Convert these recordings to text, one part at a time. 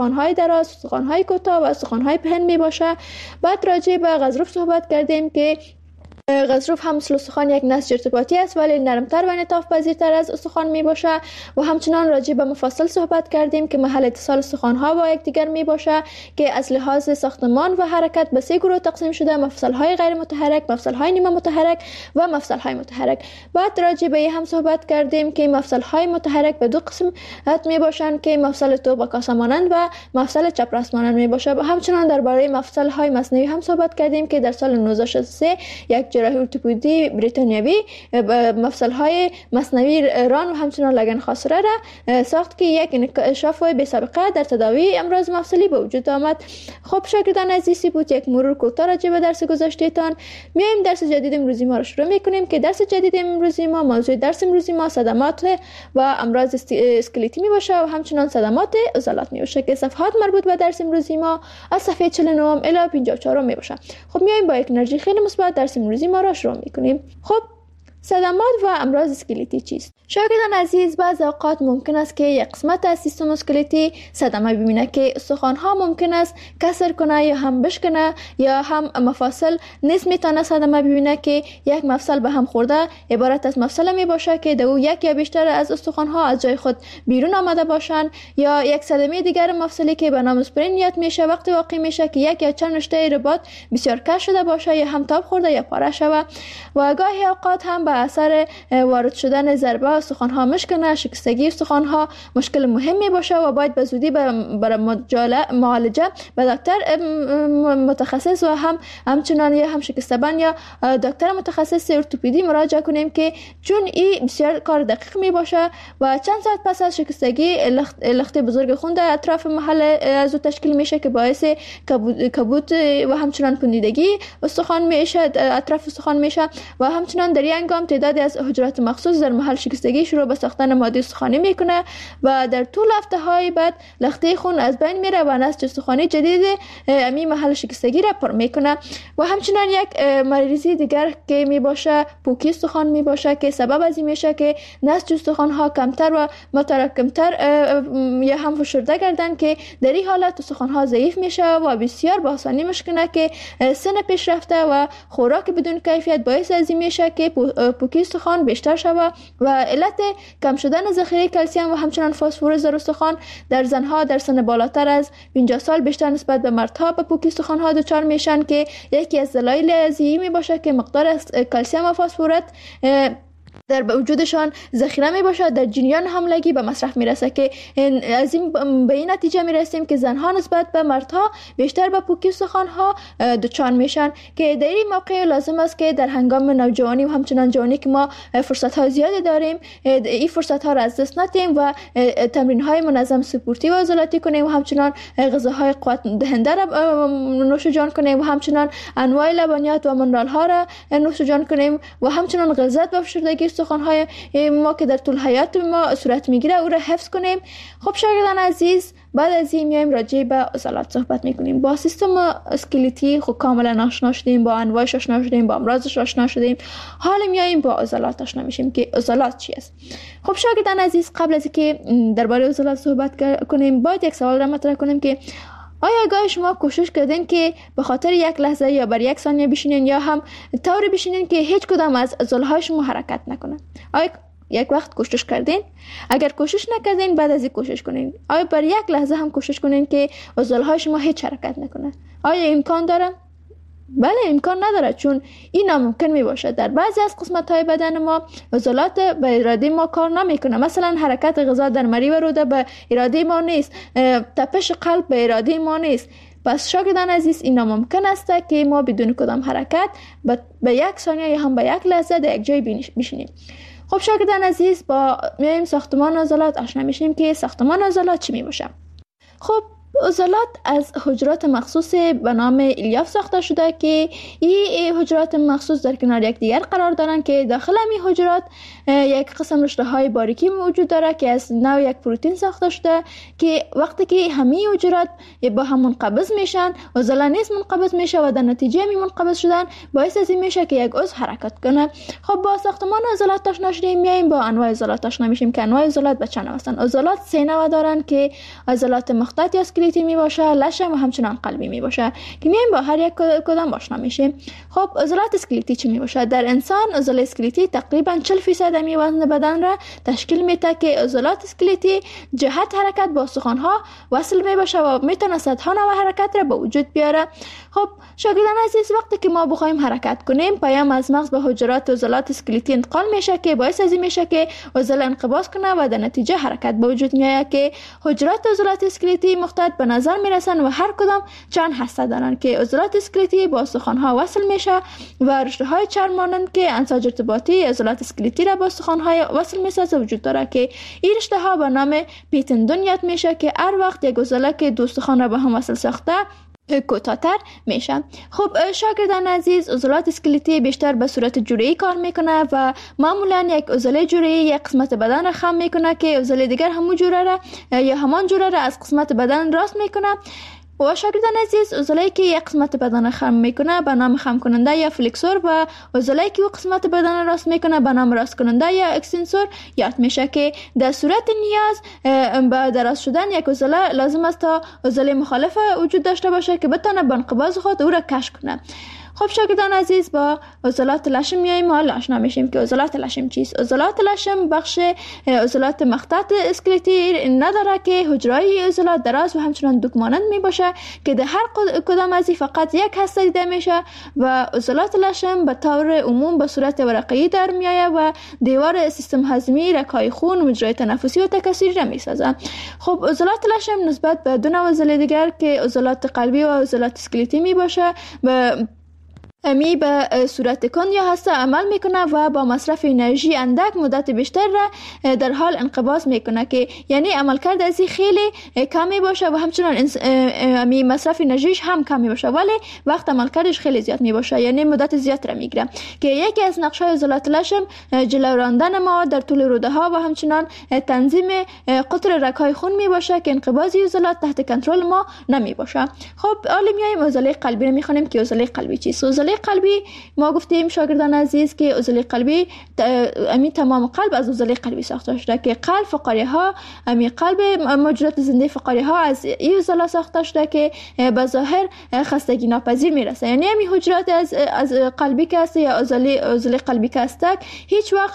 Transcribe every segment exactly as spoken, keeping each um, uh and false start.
استخوان‌های دراز، استخوان‌های کوتاه و استخوان‌های پهن می باشه. بعد راجع به غضروف صحبت کردیم که غضروف هم مثل استخوان یک نسج ارتباطی است ولی نرمتر و انعطاف پذیرتر از استخوان می باشه. و همچنان راجع به مفاصل صحبت کردیم که محل اتصال استخوان ها با یکدیگر می باشه که از لحاظ ساختمان و حرکت به سه گروه تقسیم شده: مفصل های غیر متحرک، مفصل های نیمه متحرک و مفصل های متحرک. بعد راجع به هم صحبت کردیم که مفصل های متحرک به دو قسم می باشند که مفصل توپ کاسه مانند و مفصل چپراست مانند می باشه. و همچنان درباره مفصل های مصنوعی هم صحبت کردیم که در سال نوزده شصت و سه یک جراحی ارتوپدی بریتانیایی مفصل های مصنوعی ران و همچنان لگن خاصره را ساخت که یک انکشاف بی سابقه در تداوی امراض مفصلی به وجود آمد. خب شاگردان عزیزی بود یک مرور کوتاه راجع به درس گذشتهتان. میایم درس جدید امروزی ما را شروع میکنیم که درس جدید امروزی ما موضوع درس امروزی ما صدمات و امراض اسکلتی می باشه و همچنان صدمات عضلات می باشه که صفحات مربوط به درس امروزی ما از صفحه چهل و نه الی پنجاه و چهار می باشه. خب میایم با یک انرژی خیلی مثبت درس امروزی ما را شروع میکنیم. خب صدمات و امراض اسکلتی چیست؟ شاگردان عزیز، بعض اوقات ممکن است که یک قسمت از سیستم اسکلتی صدمه ببینه که استخوان ها ممکن است کسر کنه یا هم بشکنه یا هم مفاصل نیز میتونه صدمه ببینه که یک مفصل به هم خورده عبارت از مفصل می باشه که دو یک یا بیشتر از استخوان ها از جای خود بیرون آمده باشند، یا یک صدمه دیگر مفصلی که به نام اسپرین یاد میشه وقتی واقع میشه که یک یا چند رشته رباط بسیار کش شده باشه یا هم تاب خورده یا پاره شوه. و گاهی اوقات هم به اثر وارد شدن ضربه استخوان ها مشکنه، شکستگی استخوان ها مشکل مهمی باشه و باید به زودی برای معالجه به دکتر متخصص و هم همچنان یا هم شکستبان یا دکتر متخصص ارتوپدی مراجعه کنیم که چون این بسیار کار دقیق می باشه و چند ساعت پس از شکستگی لخت, لخت بزرگ خون در اطراف محل از تشکیل میشه که باعث کبود و همچنان پوندیدگی استخوان میشه، اطراف استخوان میشه. و همچنان در این هنگام تعدادی از حجرات مخصوص در محل شکستگی شروع به ساختن ماده استخوانی میکنه و در طول هفته های بعد لخته خون از بین میره و نسج استخوانی جدید امی محل شکستگی را پر میکنه. و همچنان یک مریضی دیگر که می باشه پوکی استخوان می باشه که سبب از این میشه که نسج استخوان ها کمتر و متراکمتر یا هم فشرده گردن که در این حالت استخوان ها ضعیف میشه و بسیار با آسانی مشکنه که سن پیش رفته و خوراک بدون کیفیت باعث از این میشه که پوکی استخوان بیشتر شود. و علت کم شدن ذخیره کلسیم و همچنان فسفر در استخوان در زنها در سن بالاتر از پنجاه سال بیشتر نسبت به مردها به پوکی استخوان ها دچار میشن که یکی از دلایل از این می باشه که مقدار کلسیم و فسفر در وجودشان ذخیره می باشد در جریان حملگی به مصرف می رسه که از این به این نتیجه می رسیم که زنها نسبت به مردها بیشتر به پوکی استخوان ها دچار میشن که در این موقع لازم است که در هنگام نوجوانی و همچنان جوانی که ما فرصت های زیادی داریم این فرصت ها را از دست ندیم و تمرین های منظم سپورتی و عضلاتی کنیم و همچنان غذاهای قوت دهنده را نوش جان کنیم و همچنان انواع لبنیات و منرال ها را نوش جان کنیم و همچنان غلظت و فشردگی استخوان های ما که در طول حیات ما صورت میگیره او را حفظ کنیم. خب شاگردان عزیز، بعد از این میایم راجع به عضلات صحبت میکنیم. با سیستم اسکلتی خب کاملا آشنا شدیم، با انواعش آشنا شدیم، با امراضش آشنا شدیم. حالا میایم با عضلات آشنا میشیم که عضلات چی است. خب شاگردان عزیز، قبل از اینکه درباره عضلات صحبت کنیم باید یک سوال را مطرح کنیم که آیا گاهی شما کوشش کردین که به خاطر یک لحظه یا بر یک ثانیه بشینین یا هم طوری بشینین که هیچ کدام از عضلهای شما حرکت نکنه؟ آیا یک وقت کوشش کردین؟ اگر کوشش نکردین بعد از این کوشش کنین. آیا بر یک لحظه هم کوشش کنین که عضلهای شما هیچ حرکت نکنه؟ آیا امکان داره؟ بله امکان نداره، چون این ناممکن می باشه. در بعضی از قسمت های بدن ما عضلات به اراده ما کار نمیکنه. مثلا حرکت غذا در مری و روده به اراده ما نیست، تپش قلب به اراده ما نیست. پس شاگردان عزیز، این ناممکن است که ما بدون کدام حرکت به یک ثانیه یا هم به یک لحظه در یک جای بشینیم. خب شاگردان عزیز، با میایم ساختمان عضلات آشنا میشیم که ساختمان عضلات چی می باشه. خب عضلات از حجرات مخصوص به نام الیاف ساخته شده که این حجرات مخصوص در کنار یکدیگر قرار دارند که داخل این حجرات یک قسم رشته های باریکی موجود داره که از نوع یک پروتئین ساخته شده که وقتی که همه حجرات با هم منقبض میشن عضله نیز منقبض میشه و در نتیجه می منقبض شدن باعث از این میشه که یک عضو حرکت کنه. خب با ساختمان عضلات آشنا شدیم، میایم با انواع عضلات آشنا میشیم که انواع عضلات به چند نوع هستند. عضلات سه نوع دارن که عضلات مخطط یا اسکلتی می باشه، لشم و همچنان قلبی می باشه که میایم با هر یک کدام آشنا میشیم. خب عضلات اسکلتی چی می باشه؟ در انسان عضله اسکلتی تقریبا چهل فیصد می وزن بدن را تشکیل میده که عضلات اسکلتی جهت حرکت با استخوان ها وصل می باشه و میتونه صدها نوع حرکت را به وجود بیاره. خب شاگردان عزیز، وقتی که ما بخوایم حرکت کنیم، پیام از مغز به حجرات عضلات اسکلتی انتقال میشه که باعث از این میشه که عضله انقباض کنه و در نتیجه حرکت به وجود میاد که حجرات عضلات اسکلتی مختلف به نظر میرسن و هر کدام چند هسته دارن که عضلات اسکلتی با استخوان ها وصل میشه و رشته های چرم مانند که انساج ارتباطی عضلات اسکلتی را با استخوان های وصل میسازه وجود داره که این رشته ها به نام پیتندون یاد میشه که هر وقت یک عضله که دو استخوان را به هم وصل ساخته کوتاه‌تر میشه. خب شاگردان عزیز، عضلات اسکلتی بیشتر به صورت جوری کار میکنه و معمولا یک عضله جوری یک قسمت بدن را خم میکنه که عضله دیگر همون جوره را یا همان جوره را از قسمت بدن راست میکنه. و شاگردان عزیز، عضله‌ای که یک قسمت بدن خم میکنه به نام خم کننده یا فلکسور و عضله‌ای که او قسمت بدن راست میکنه به نام راست کننده یا اکستنسور یاد میشه که در صورت نیاز به دراز شدن یک عضله لازم است تا عضله مخالف وجود داشته باشه که بتونه به انقباض خود او را کش کنه. خب شاگردان عزیز، با عضلات لشم میایم ما آشنا میشیم که عضلات لشم چیست. عضلات لشم بخش عضلات مخطط اسکلتی نداره که حجره‌های عضلات دراز و همچنان دوک مانند می باشه که در هر کدام از فقط یک هسته دیده میشه و عضلات لشم به طور عموم به صورت ورقه‌ای در میآید و دیوار سیستم هضمی، رگ‌های خون، مجرای تنفسی و تکثیری را میسازه. خب عضلات لشم نسبت به دو نوع عضله دیگر که عضلات قلبی و عضلات اسکلتی می باشه به امی به صورت کند یا هسته عمل میکنه و با مصرف انرژی اندک مدت بیشتر را در حال انقباض میکنه که یعنی عملکرد ازی خیلی کمی باشه و همچنان امی مصرف انرژیش هم کمی باشه ولی وقت عملکردش خیلی زیاد می باشه، یعنی مدت زیاد را میگیره که یکی از نقشه‌های عضلات لشم جلو راندن مواد در طول روده ها و همچنان تنظیم قطر رگ‌های خون می باشه که انقباض عضلات تحت کنترل ما نمی باشه. خب حالا میایم عضله قلبی رو میخونیم که عضله قلبی چیست. عضله قلبی ما گفتیم شاگردان عزیز که عضله قلبی امی تمام قلب از عضله قلبی ساخته شده که قلب فقاره ها امی قلب موجودات زنده فقاره ها از این عضله ساخته شده که به ظاهر خستگی ناپذیر میرسه، یعنی امی حجرات از از قلبی که است یا عضله عضله قلبی که است هیچ وقت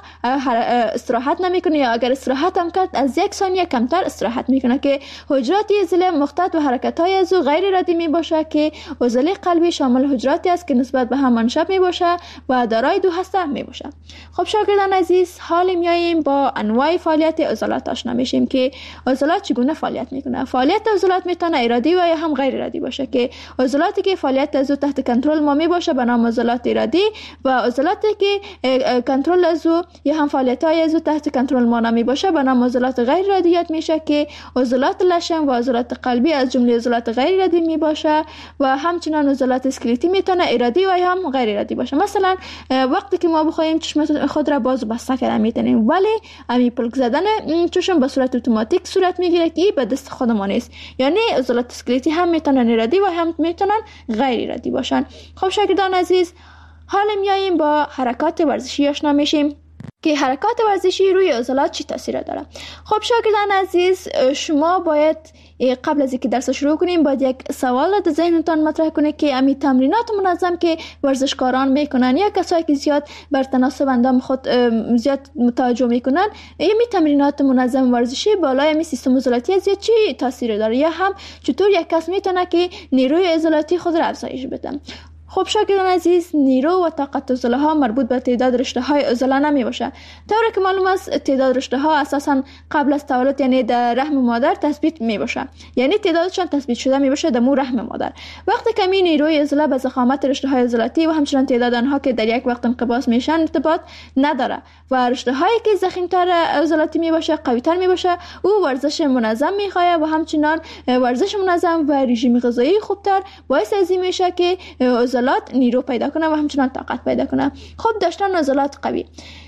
استراحت نمیکنه یا اگر استراحت هم کرد از یک ثانیه کمتر استراحت میکنه که حجرات عضله مختلط و حرکت های از او غیر ردی می باشه که عضله قلبی شامل حجراتی است که نسبت به هم منشأ می باشه و دارای دو هسته می باشه. خب شاگردان عزیز، حال میاییم با انواع فعالیت عضلات آشنا میشیم که عضلات چگونه فعالیت میکنه. فعالیت عضلات میتونه ارادی و یا هم غیر ارادی باشه که عضلاتی که فعالیت از او تحت کنترل ما می باشه به نام عضلات ارادی و عضلاتی که کنترل از او یا هم فعالیت های از او تحت کنترل ما نمی باشه به نام عضلات غیر ارادی یاد میشه که عضلات لشم و عضلات قلبی از جمله عضلات غیر ارادی می باشه و همچنان عضلات اسکلتی میتونه ارادی و یا هم غیر ارادی باشه. مثلا وقتی که ما بخوایم چشم خود را باز و بسته کردن میتونیم ولی امی پلک زدن چشم به صورت اتوماتیک صورت میگیره که به دست خود ما نیست، یعنی عضلات اسکلتی هم میتونن ارادی و هم میتونن غیر ارادی باشن. خب شاگردان عزیز، حالا میاییم با حرکات ورزشی آشنا میشیم که حرکات ورزشی روی عضلات چی تاثیر داره. خب شاگردان عزیز، شما باید قبل از اینکه درس شروع کنیم باید یک سوال در ذهنتان مطرح کنید که امی تمرینات منظم که ورزشکاران میکنن یا کسایی که زیاد بر تناسب اندام خود زیاد متوجه میکنن، امی تمرینات منظم ورزشی بالای امی سیستم عضلاتی زیاد چی تاثیر داره یا هم چطور یک کس میتونه که نیروی عضلاتی خود را افزایش بده. خب شاگردان عزیز، نیرو و طاقت عضله ها مربوط به تعداد رشته های عضله نمی باشه. طوری که معلوم است تعداد رشته ها اساسا قبل از تولد یعنی در رحم مادر تثبیت می باشه، یعنی تعدادشان تثبیت شده می باشه در مو رحم مادر. وقتی که می نیروی عضله به ضخامت رشته های عضلاتی و همچنان تعداد آنها که در یک وقت انقباض میشن ارتباط نداره و رشته هایی که ضخیم‌تر عضلاتی می باشه قوی تر می باشه، او ورزش منظم می خواهد و همچنان ورزش منظم و رژیم غذایی خوبتر باعث از این میشه که عضلات نیرو پیدا کنه و همچنان طاقت پیدا کنه. خب داشتن عضلات قوی،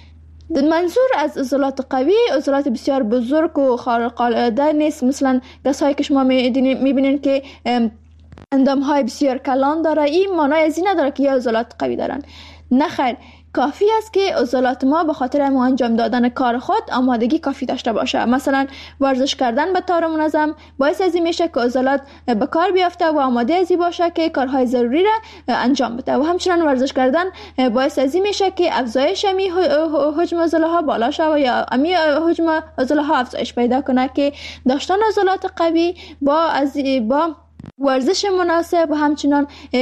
منظور از عضلات قوی عضلات بسیار بزرگ و خارق العاده نیست، مثلا کسایی که شما میبینین که اندام های بسیار کلان داره، این معنای از این نداره که یا عضلات قوی دارن. نه خیر، کافی است که عضلات ما به خاطر انجام دادن کار خود آمادگی کافی داشته باشه. مثلا ورزش کردن به طور منظم باعث از این میشه که عضلات به کار بیافته و آماده از این باشه که کارهای ضروری را انجام بده. و همچنین ورزش کردن باعث از این میشه که افزایش امی حجم عضله ها بالا شود یا امی حجم عضله ها افزایش پیدا کنه که داشتن عضلات قوی با از با ورزش مناسب و همچنین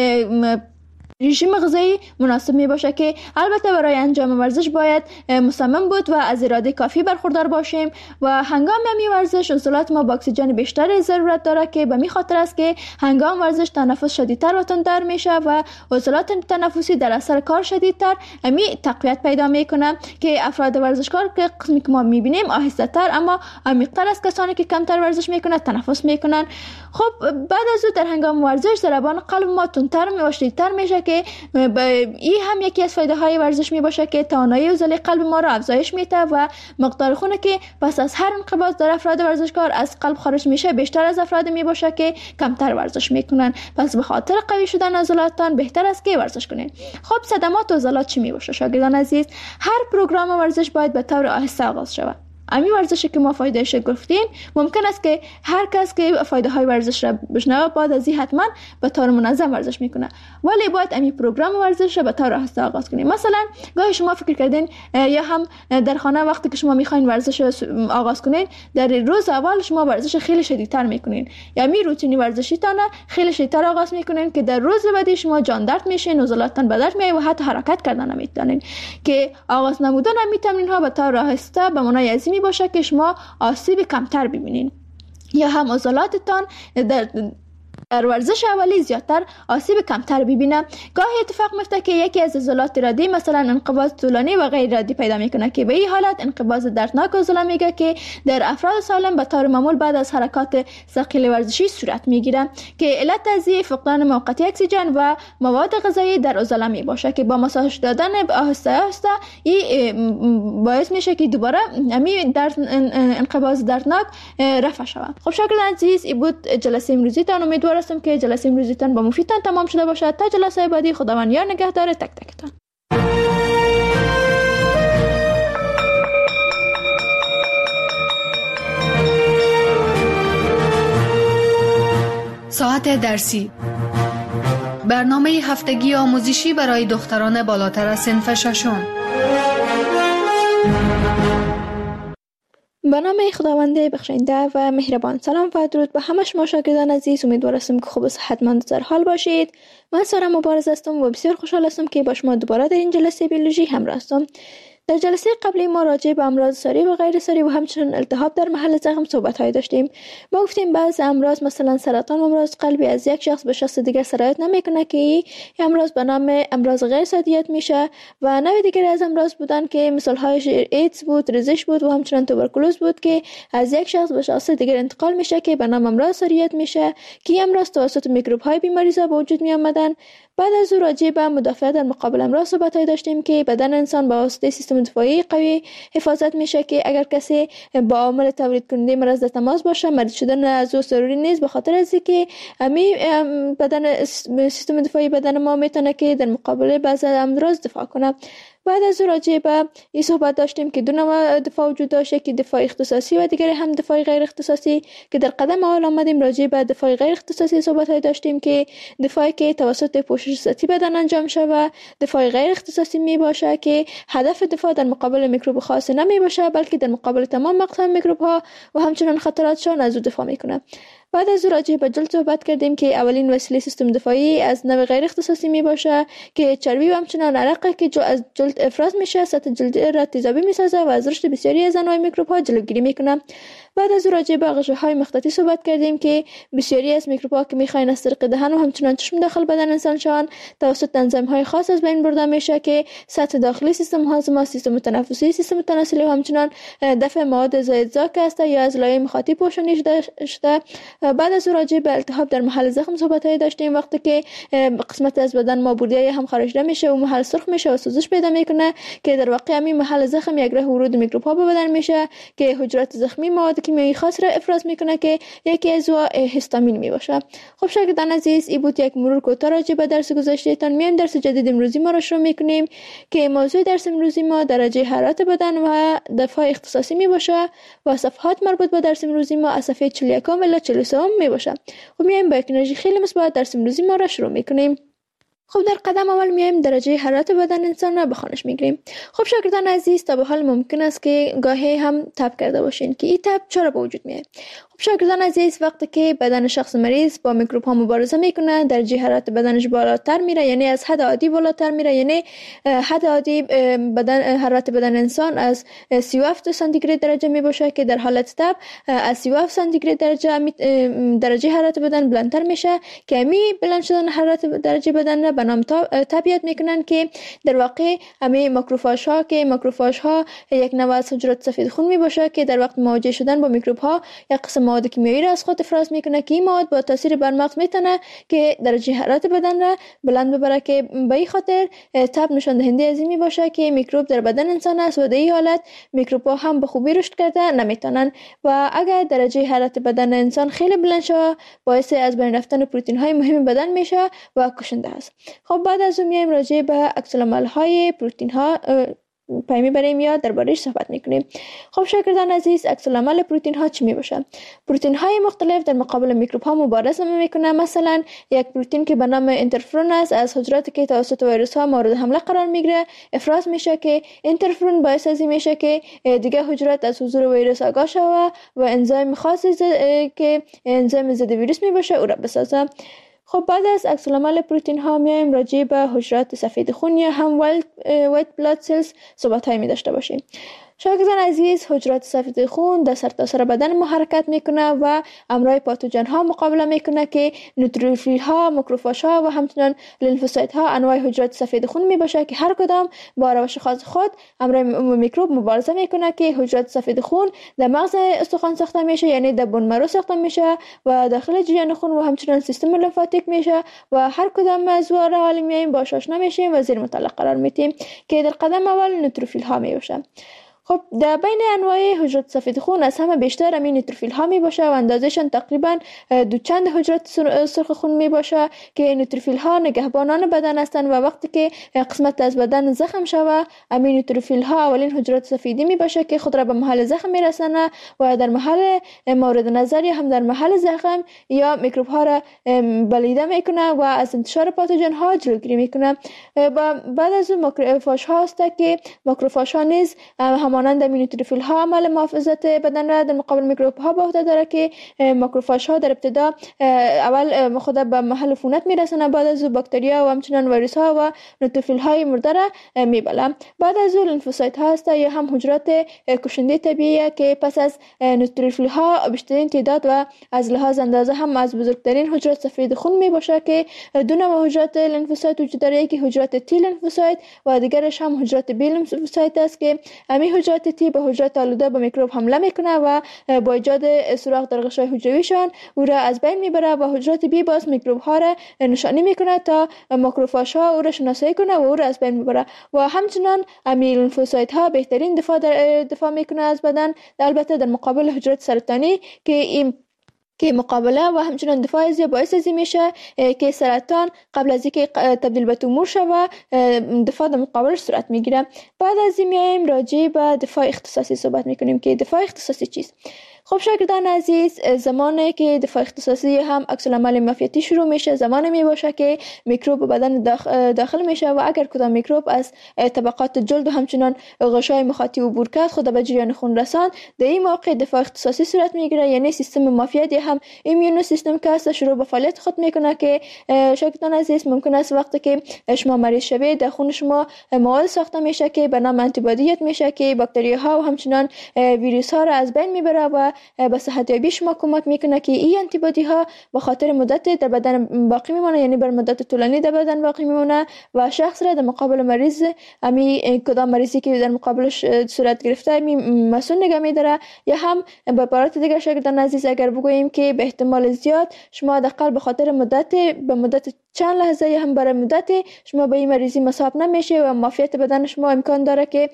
رژیم غذایی مناسب می باشه که البته برای انجام ورزش باید مصمم بود و از اراده کافی برخوردار باشیم و هنگام می ورزش عضلات ما با اکسیژن بیشتر ضرورت داره که به می خاطر است که هنگام ورزش تنفس شدیدتر و تندتر میشه و عضلات تنفسی در اثر کار شدیدتر می تقویت پیدا میکنه که افراد ورزشکار که قسمی که ما میبینیم آهسته تر اما عمیق‌تر از کسانی که کمتر ورزش میکنن تنفس میکنن. خب بعد از او در هنگام ورزش ضربان قلب ما تندتر و شدیدتر میشه که این هم یکی از فایده های ورزش می باشه که توانایی عضله قلب ما را افزایش میده و مقدار خون که پس از هر انقباض در افراد ورزشکار از قلب خارج میشه بیشتر از افراد می باشه که کمتر ورزش میکنن. پس به خاطر قوی شدن عضلاتتان بهتر است که ورزش کنید. خب صدمات عضلات چی می باشه شاگردان عزیز؟ هر پروگرام ورزش باید به طور آهسته آغاز شود. امی ورزشی که ما فایدهش گفتیم ممکن است که هر کس که فایده های ورزش را بشنوه بعد از این حتما به طور منظم ورزش میکنه، ولی باید امی پروگرام ورزش را به طور آهسته آغاز کنیم. مثلا گاهی شما فکر کردین یا هم در خانه وقتی که شما میخواین ورزش آغاز کنین در روز اول شما ورزش خیلی شدیدتر میکنین یا می روتینی ورزشی تانه خیلی شدیدتر آغاز میکنین که در روز بعدی شما جان درد میشین، عضلاتتان به درد میای و حتی حرکت کردن نمیتونین. که آغاز نمودن امی تمرین ها به طور آهسته به معنای از می باشه که شما آسیب کمتر ببینین یا هم عضلاتتان در در ورزش اولی زیادتر آسیب کمتر ببینه. گاهی اتفاق میفته که یکی از عضلات ارادی مثلا انقباض طولانی و غیر ارادی پیدا میکنه که به این حالت انقباض دردناک عضله میگه که در افراد سالم به طور معمول بعد از حرکات ثقیل ورزشی صورت میگیره که علت از فقدان موقتی اکسیژن و مواد غذایی در عضله می باشه که با ماساژ دادن آهسته آهسته این باعث میشه که دوباره همین درد انقباض دردناک رفع شود. خب شاگردان عزیز این بود جلسه امروزیتان. امیدوارم هستم که جلسه امروزیتان با مفیدتان تمام شده باشد. تا جلسه بعدی خداوند یار نگهدار تک تکتان. ساعت درسی، برنامه هفتگی آموزشی برای دختران بالاتر از صنف ششم. به نام خداوند بخشنده و مهربان. سلام و درود به همه شما شاگردان عزیز. امیدوارم که خوب و صحتمند و در حال باشید. من سارا مبارز هستم و بسیار خوشحال هستم که با شما دوباره در این جلسه بیولوژی همراه هستم. در جلسه قبلی ما راجع به امراض ساری و غیر ساری و همچنین التهاب در محل زخم صحبت های داشتیم. ما گفتیم بعضی امراض مثلا سرطان و امراض قلبی از یک شخص به شخص دیگر سرایت نمیکنه که این امراض به نام امراض غیر سادیت میشه و نوع دیگر از امراض بودن که مثال هایش ایدز بود، ریزش بود و همچنین توبرکولوز بود که از یک شخص به شخص دیگر انتقال میشه که به نام امراض ساریت میشه که امراض توسط میکروب های بیماریزا به وجود می آمدن. بعد از او راجع به مدافعت در مقابل امراض صحبت داشتیم که بدن انسان با واسطه سیستم دفاعی قوی حفاظت میشه که اگر کسی با عامل تولید کننده مرض در تماس باشه مریض شدن از او ضروری نیست، به خاطر از اینکه امی بدن سیستم دفاعی بدن ما میتونه که در مقابل بعضی امراض دفاع کنه. بعد از راجع به این صحبت داشتیم که دو نوع دفاع وجود داشته که دفاع اختصاصی و دیگر هم دفاع غیر اختصاصی که در قدم اول آمدیم راجع به دفاع غیر اختصاصی صحبت های داشتیم که دفاعی که توسط پوشش سطحی بدن انجام شده و دفاع غیر اختصاصی می باشه که هدف دفاع در مقابل میکروب خاص نمی باشه بلکه در مقابل تمام اقسام میکروب ها و همچنین خطراتشان از او دفاع میکنه. بعد از راجع به جلد صحبت کردیم که اولین وسیله سیستم دفاعی از نوع غیر اختصاصی می باشه که چربی و همچنین عرق که جو از جلد افراز میشه، سطح جلد را تیزابی میسازه و از رشد بسیاری از انواع میکروب ها جلوگیری میکنه. بعد از راجع به غشاهای مخططی صحبت کردیم که بسیاری از میکروب ها که میخواین از طریق دهن و همچنین چشم داخل بدن انسان شان توسط انزیم های خاص از بین برده میشه که سطح داخلی سیستم هاضمه، سیستم تنفسی، سیستم تناسلی و همچنین دفع مواد زایدزا که است یا از لایه مخاطی پوشانده شده بعد از راجع به التهاب در محل زخم صحبت داشتیم. وقتی که قسمت از بدن ما برده‌ای هم خارجیده میشه و محل سرخ میشه و سوزش پیدا میکنه که در واقع همین محل زخم یک راه ورود میکروب ها به بدن میشه که حجرات زخمی مواد کیمیایی خاص را افراز میکنه که یکی از هیستامین میباشه. خب شاگردان عزیز، این بود یک مرور کوتاه راجع به درس گذشتهتان. میایم درس جدید امروزی ما را شروع میکنیم که موضوع درس امروزی ما درجه حرارت بدن و دفاع اختصاصی میباشه و صفحات مربوط به درس امروزی ما از صفحه چهل و یک الی چهل و سه میباشه. خب میایم با یک انرژی خیلی مثبت درس امروزی ما را شروع میکنیم. خب در قدم اول میایم درجه حرارت بدن انسان را به خوانش میگیریم. خب شاگردان عزیز، تا به حال ممکن است که گاهی هم تب کرده باشین که این تب چرا به وجود میاد. خب شاگردان عزیز، وقتی که بدن شخص مریض با میکروب ها مبارزه میکنه، درجه حرارت بدنش بالاتر میره، یعنی از حد عادی بالاتر میره. یعنی حد عادی بدن حرارت بدن انسان از سی و هفت سانتیگراد درجه میباشه که در حالت تب از سی و هفت سانتیگراد درجه درجه حرارت بدن بلندتر میشه که می بلند شدن حرارت درجه بدن به نام تب یاد میکنن که در واقع همه ماکروفاژ ها که ماکروفاژ ها یک نوع از حجرات سفید خون میباشه که در وقت مواجه شدن با میکروب ها یک قسم مواد کیمیایی را از خود افراز میکنه که این مواد با تاثیر بر مغز میتونه که درجه حرارت بدن را بلند ببره که به این خاطر تب نشان دهنده از این میباشه که میکروب در بدن انسان است و در این حالت میکروب ها هم به خوبی رشد کرده نمیتونن و اگر درجه حرارت بدن انسان خیلی بلند شود باعث از بین رفتن پروتئین های مهم بدن میشه و کشنده است. خب بعد از اون میایم راجع به عکس العمل های پروتئین ها پای میبریم یا درباره‌اش صحبت میکنیم. خب شاگردان عزیز، عکس العمل پروتئین ها چی میباشه؟ پروتئین های مختلف در مقابل میکروب ها مبارزه میکنه. مثلا یک پروتئین که به نام اینترفرون است از حجراتی که توسط ویروس ها مورد حمله قرار میگیره افراز میشه که اینترفرون باعث از این میشه که دیگه حجرات از حضور ویروس آگاه شوه و انزیم خاصی که انزیم ضد ویروس میباشه او را بسازه. خب بعد از عکس العمل پروتئین ها میایم راجع به حجرات سفید خون یا هم وایت بلاد سلز صحبت های می داشته باشیم. شاگردان عزیز، حجرات سفید خون در سرتاسر بدن ما حرکت میکنه و امراض پاتوژن ها مقابله میکنه که نوتروفیل ها، ماکروفاژ ها و همچنین لیمفوسایت ها انواع حجرات سفید خون میباشه که هر کدام با روش خاص خود امراض میکروب مبارزه میکنه که حجرات سفید خون در مغز استخوان ساخته میشه، یعنی در بون مرو ساخته میشه و داخل جریان خون و همچنین سیستم لیمفاتیک میشه و هر کدام از واره حالی میایم باش آشنا میشیم و زیر مطالعه قرار میدیم که در قدم اول نوتروفیل ها میباشه. خب در بین انواع حجرات سفید خون از همه بیشتر همین نوتروفیل ها می باشه و اندازهشان تقریبا دو چند حجرات سرخ خون می باشه که نوتروفیل ها نگهبانان بدن هستند و وقتی که قسمت از بدن زخم شوه همین نوتروفیل ها اولین حجرات سفیدی می باشه که خود را به محل زخم می رسانه و در محل مورد نظر یا هم در محل زخم یا میکروب ها را بلیده میکنه و از انتشار پاتوژن ها جلوگیری میکنه. بعد از اون ماکروفاژ ها است که ماکروفاژ ها نیز مانند نوتروفیل ها عمل محافظت بدن را در مقابل میکروب ها به عهده داره که ماکروفاژ ها در ابتدا اول خود به محل عفونت میرسونه، بعد از باکتریا و همچنین ویروس ها و نوتروفیل های مرده را میبلن. بعد از اون لیمفوسایت ها است یا هم حجرات کشنده طبیعی که پس از نوتروفیل ها بیشترین تعداد و از لحاظ اندازه هم از بزرگترین حجرات سفید خون میباشه که دو نوع حجرات لیمفوسایت وجود داره، یکی حجرات تی لیمفوسایت و دیگرش هم حجرات بی لیمفوسایت است که همین حجرات تی به حجرات آلوده به میکروب حمله میکنه و با ایجاد سوراخ در غشای حجرویشان او را از بین میبره و حجرات بی باز میکروب ها را نشانی میکنه تا ماکروفاژ ها او را شناسایی کنه و او را از بین میبره و همچنین امین لیمفوسایت ها بهترین دفاع در دفاع میکنه از بدن، البته در مقابل حجرات سرطانی که این که مقابله و همچنین دفاع از باعث از میشه که سرطان قبل از اینکه تبدیل به تومور شود دفاع در مقابلش صورت میگیره. بعد از این میایم راجع به دفاع اختصاصی صحبت میکنیم که دفاع اختصاصی چیست. خب شاگردان عزیز، زمانی که دفاع اختصاصی هم عکس العمل معافیتی شروع میشه زمانی میباشه که میکروب به بدن داخل, داخل میشه و اگر کدام میکروب از طبقات جلد و همچنین غشای مخاطی عبور کرد خود به جریان خون رساند، در این موقع دفاع اختصاصی صورت میگیره، یعنی سیستم معافیتی هم ایمیون سیستم که است شروع به فعالیت خود میکنه که شاگردان عزیز ممکن است وقتی که شما مریض شوید در خون شما مواد ساخته میشه که به نام آنتی بادی میشه که باکتری ها و همچنین ویروس ها را از بین میبره و به صحت یابی شما کمک میکنه که این آنتی بادی ها به خاطر مدت در بدن باقی میمونه، یعنی بر مدت طولانی در بدن باقی میمونه و شخص را در مقابل مریض امی کدام مریضی که در مقابلش صورت گرفته امی مسئول نگه میداره. یا هم به عبارت دیگر شاگردان عزیز اگر بگوییم که به احتمال زیاد شما حداقل به خاطر مدت به مدت چند لحظه یا هم برای مدت شما به این مریضی مصاب نمیشه و معافیت بدن شما امکان داره که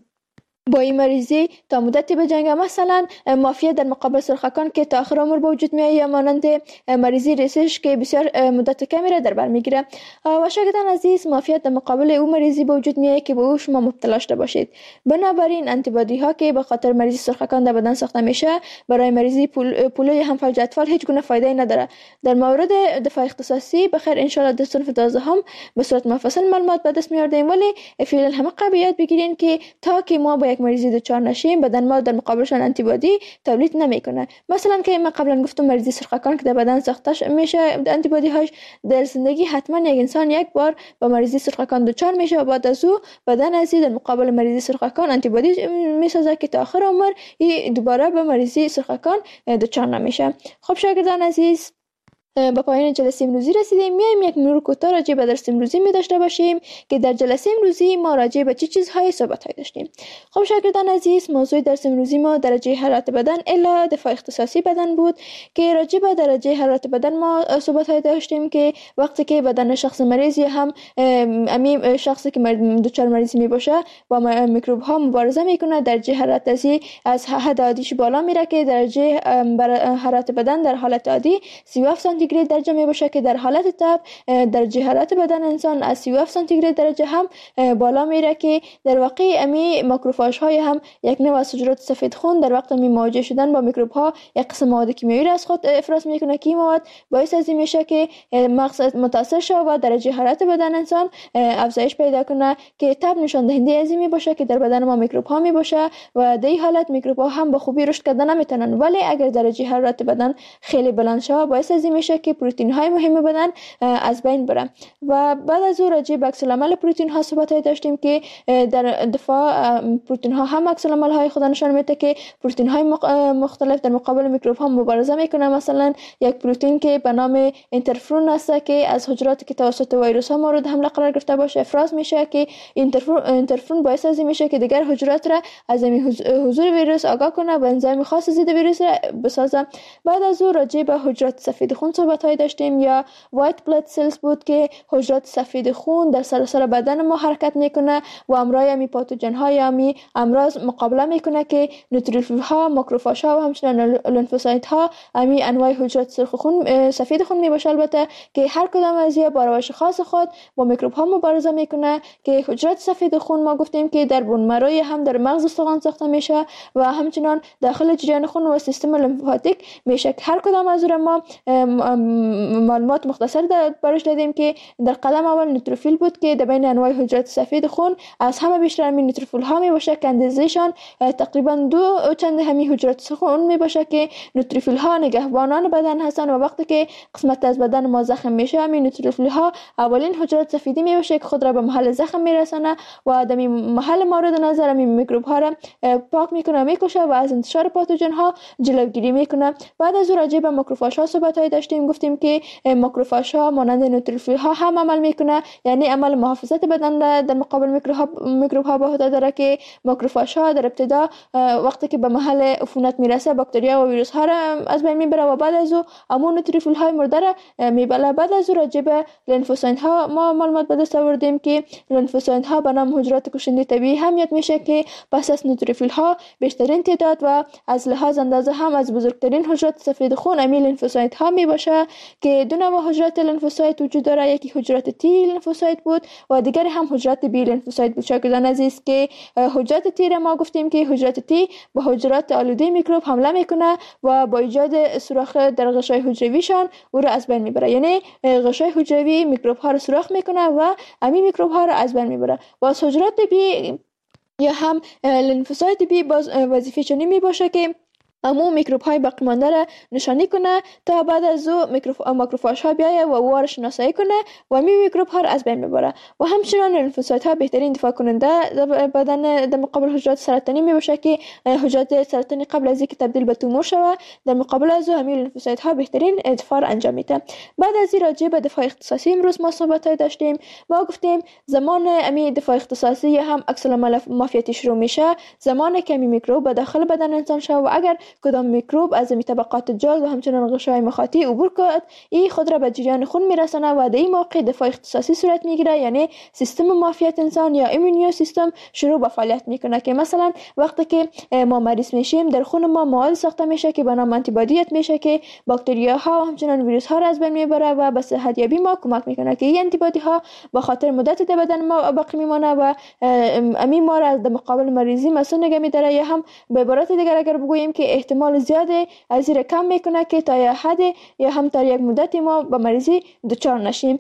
با این مریضی تا مدتی بجنگه. مثلا معافیت در مقابل سرخکان که تا آخر عمر به وجود میاد یا مانند مریضی ریسش که بسیار مدت کمی را در بر میگیره. و شاگردان عزیز معافیت در مقابل او مریضی به وجود میاد که به او شما مبتلا شده باشید. بنابراین آنتی بادی ها که به خاطر مریضی سرخکان در بدن ساخته میشه برای مریضی پولو یا هم فلج اطفال هیچ گونه فایده نداره. در مورد دفاع اختصاصی بخیر ان شاء الله در صنف دوازدهم به صورت مفصل معلومات به دست میاریم، ولی فعلا همه قبیات بگیرین که تا که ما با یک مریضی دچار نشیم بدن ما در مقابلشان آنتی بادی تولید نمیکنه. مثلا که من قبلا گفتم مریضی سرخکان که در بدن ساخته میشه آنتی بادی هاش در زندگی حتما یک انسان یک بار با مریضی سرخکان دچار میشه و بعد از او بدن از در مقابل مریضی سرخکان آنتی بادی میسازه که تا آخر عمر دوباره به مریضی سرخکان دچار نمیشه. خب شاگردان عزیز، با پایان جلسه امروزی رسیدیم. میایم یک مرور کوتاه راجع به درس امروزی می داشته باشیم که در جلسه امروزی ما راجع به چه چیزهای صحبت های داشتیم. خب شاگردان عزیز، موضوع درس امروزی ما درجه حرارت بدن الا دفاع اختصاصی بدن بود که راجع به درجه حرارت بدن ما صحبت های داشتیم که وقتی که بدن شخص مریض یا هم امی شخصی که دچار مریضی می باشه با میکروب ها مبارزه میکنه، درجه حرارت ازی از حد عادیش بالا میره که درجه حرارت بدن در حالت عادی سی و هفت سانتیگراد درجه می باشه که در حالت تب درجه حرارت بدن انسان از سی و هفت سانتیگراد درجه هم بالا میره که در واقع امی ماکروفاژ های هم یک نوع از حجرات سفید خون در وقت می مواجه شدن با میکروب ها یک قسم مواد کیمیایی را از خود افراز میکنه که این مواد باعث از این میشه که مغز متاثر شه و درجه حرارت بدن انسان افزایش پیدا کنه که تب نشان دهنده از این می باشه که در بدن ما میکروب ها می باشه و در این حالت میکروب ها هم به خوبی رشد کردن نمیتونن. ولی اگر درجه حرارت بدن خیلی بلند شه باعث از این میشه که پروتئین های مهم بدن از بین بره. و بعد از اون راجع به عکس العمل پروتئین ها صحبت داشتیم که در دفاع پروتئین ها هم عکس العمل های خود نشان میده که پروتئین های مختلف در مقابل میکروب ها مبارزه میکنه. مثلا یک پروتئین که به نام اینترفرون است که از حجراتی که توسط ویروس ها مورد حمله قرار گرفته باشه افراز میشه که اینترفرون باعث از این میشه که دیگر حجرات را از حضور ویروس آگاه کنه و انزایم خاص ضد ویروس را بسازه. بعد از اون راجع به حجرات سفید خون صحبت های داشتیم یا وایت بلاد سلز بود که حجرات سفید خون در سراسر بدن ما حرکت میکنه و امرای امی پاتوژن های امی امراض مقابله میکنه که نوتروفیل ها، ماکروفاژ ها و همچنین لنفوسایت ها امی انواع حجرات سرخ خون سفید خون میباشه. البته که هر کدام از اینها با روش خاص خود با میکروب ها مبارزه میکنه که حجرات سفید خون ما گفتیم که در بون مروی هم در مغز استخوان ساخته میشه و همچنین داخل جریان خون و سیستم لیمفاتیک میشه که هر کدام از ما معلومات مختصر برش دادیم که در قدم اول نوتروفیل بود که در بین انواع حجرات سفید خون از همه بیشتر همین نوتروفیل ها می باشه که اندازه‌شان تقریبا دو چند همین حجرات خون می باشه که نوتروفیل ها نگهبانان بدن هستند و وقتی که قسمت از بدن ما زخم میشه همین نوتروفیل ها اولین حجرات سفیدی می باشه که خود را به محل زخم میرسانه و در محل مورد نظر همین میکروب ها را پاک میکنه میکشه و از انتشار پاتوژن ها جلوگیری میکنه. بعد از راجع به ماکروفاژ ها صحبت های داشتیم، گفتیم که ماکروفاژ ها مانند نوتروفیل ها هم عمل میکنه، یعنی عمل محافظت بدن در مقابل میکروب ها به عهده داره که ماکروفاژ ها در ابتدا وقتی که به محل عفونت میرسه باکتریا و ویروس ها را از بین میبره و بعد از او امون نوتروفیل های مرده را میبله. بعد از او راجع به لنفوسایت ها ما معلومات به دست آوردیم که لنفوسایت ها به نام حجرات کشنده طبیعی اهمیت میشه که پس از نوتروفیل ها بیشترین تعداد و از لحاظ اندازه هم از بزرگترین حجرات سفید خون امی لنفوسایت ها می باشه که دو نوع حجرات لنفوسایت وجود داره، یکی حجرات تی لنفوسایت بود و دیگری هم حجرات بی لنفوسایت بود. شاگردان عزیز که حجرات تی را ما گفتیم که حجرات تی به حجرات آلوده میکروب حمله میکنه و با ایجاد سوراخ در غشای حجرویشان او را از بین میبره، یعنی غشای حجروی میکروب ها را سوراخ میکنه و امی میکروب ها را از بین میبره. و از حجرات بی یا هم لنفوسایت بی باز وظیفه چنین می باشه که امو میکروب های باقی مانده را نشانی کنه تا بعد از او میکروب ماکروفاژ ها بیاید و او را شناسایی کنه و می میکروب ها را از بین ببره و همچنان لیمفوسایت ها بهترین دفاع کننده در بدن در مقابل حجرات سرطانی می باشه که حجرات سرطانی قبل از اینکه تبدیل به تومور شود در مقابل از او همین لیمفوسایت ها بهترین دفاع را انجام میده. بعد از این راجع به دفاع اختصاصی امروز ما صحبت داشتیم. ما گفتیم زمان امی دفاع اختصاصی هم عکس العمل مافیتی شروع میشه زمانی که می میکروب به داخل بدن انسان شود و اگر کدام میکروب از می طبقات جلد و همچنان غشای مخاطی عبور کند این خود را به جریان خون میرسانه و در این موقع دفاع اختصاصی صورت میگیره، یعنی سیستم مافیت انسان یا ایمونیو سیستم شروع به فعالیت میکنه که مثلا وقتی که ما مریض میشیم در خون ما مواد ساخته میشه که به نام آنتی بادیت میشه که باکتریاها و همچنان ویروس ها را از بین میبره و به صحت یابی ما کمک میکنه که این آنتی بادی ها به خاطر مدت در بدن ما باقی میمانه و امی ما را از مقابل مریضی مسئول نگه میداره، یا هم به عبارت دیگر اگر بگوییم که احتمال زیاده از زیر کم میکنه که تا یه حد یا هم تا یک مدتی ما به مریضی دچار نشیم.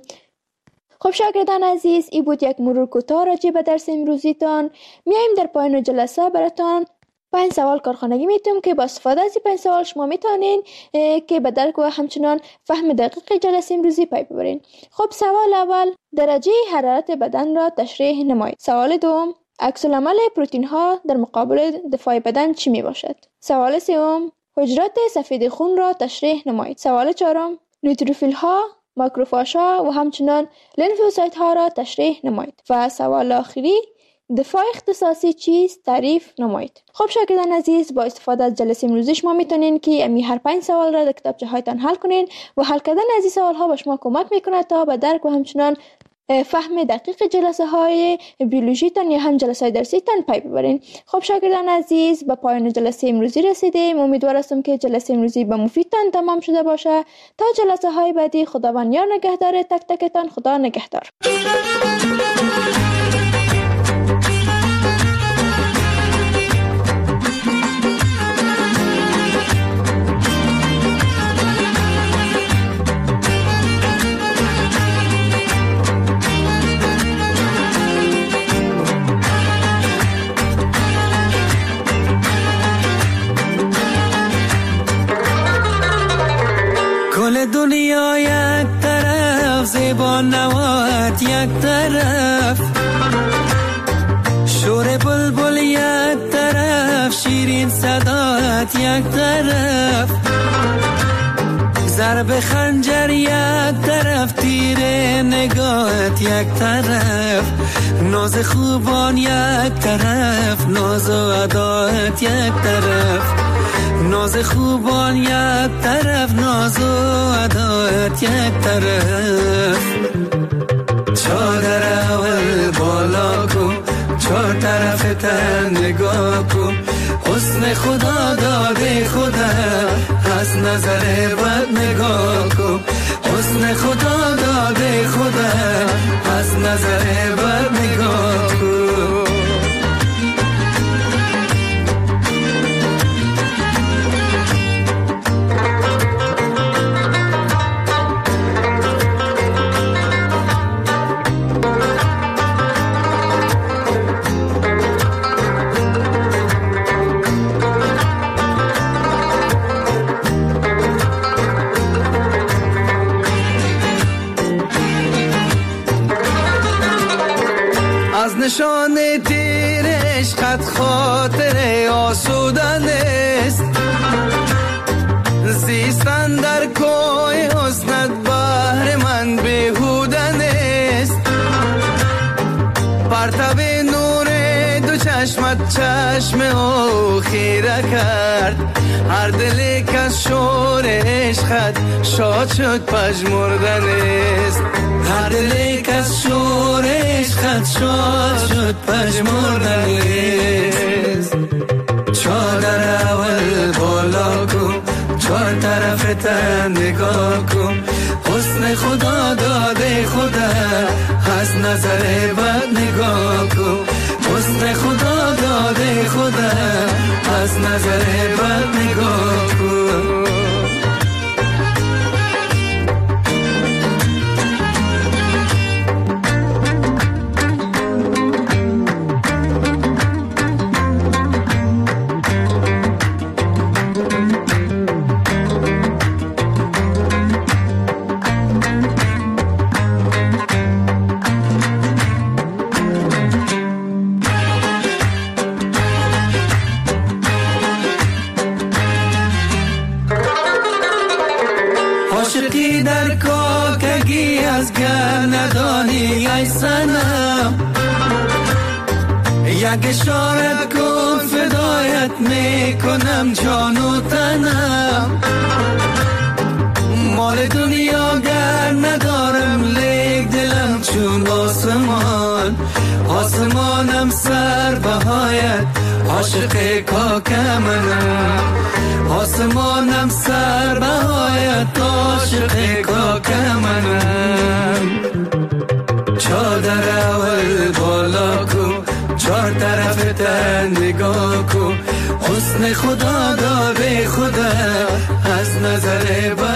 خب شاگردان عزیز، این بود یک مرور کوتاه راجع به درس امروزیتان. میایم در پایان جلسه براتان پنج سوال کارخانگی میتونم که با استفاده از این پنج سوال شما میتونین که به درک و همچنان فهم دقیق جلسه امروزی پی ببرین. خب سوال اول، درجه حرارت بدن را تشریح نمایید. سوال دوم، عکس العمل پروتئین ها در مقابل دفاع بدن چی می باشد؟ سوال سوم، حجرات سفید خون را تشریح نمایید. سوال چهارم، نوتروفیل ها، ماکروفاژ ها و همچنان لیمفوسایت ها را تشریح نمایید. و سوال آخری، دفاع اختصاصی چیست؟ تعریف نمایید. خب شاگردان عزیز، با استفاده از جلسه امروزی شما میتونین که امی هر پنج سوال را در کتابچه هایتان حل کنین و حل کردن از این سوال ها به شما کمک میکنه تا به درک و همچنان فهم دقیق جلسه های بیولوژی تان یا هم جلسه های درسی تان پی ببرین. خب شاگردان عزیز، به پایان جلسه امروزی رسیدیم. امیدوار هستم که جلسه امروزی به مفیدتان تمام شده باشه. تا جلسه های بعدی، خداوند یار نگهدار تک تکتان. خدا نگهدار. دنیا یک طرف، زیبا نوات یک طرف، شور بلبل یک طرف، شیرین صدات یک طرف، ضرب خنجر یک طرف، تیر نگاهت یک طرف، ناز خوبان یک طرف، ناز و ادایت یک طرف، ناز خوبان یک طرف، ناز و ادایت یک طرف. چادر اول بالا کن، چهار طرف تن نگاه کن، حسن خدا داده خدا، از نظر بد نگاه کن، حسن خدا داده خدا، از نظر بد نگاه کن. نشان تیرش خط خاطر آسودن است، زیستن در کوی حسنت بهر من بیهودن است، پرتاب نور دو چشمت چشم او خیره کرد، هر دلی که از شور عشقت شاد شد پژمردن است، هر دلی که از شور عشقت شاد شد پژمردن است. چادر اول بالا کن، چهار طرف تن نگاه کن، حسن خدا داده خدا، از نظر بد نگاه کن، حسن خدا داده خدا، از نظر بد نگاه کن. در کاکگی از گر ندانی ای سنم، یک اشاره کن فدایت میکنم جان و تنم. مال دنیا گر ندارم لیک دلم چون آسمان، آسمانم سر بهایت عاشق کاک منم، آسمانم سر بهایت عاشق کاک منم. چادر اول بالا کو چار طرف تن نگاه کو، حسن خدا داره خدا از نظر با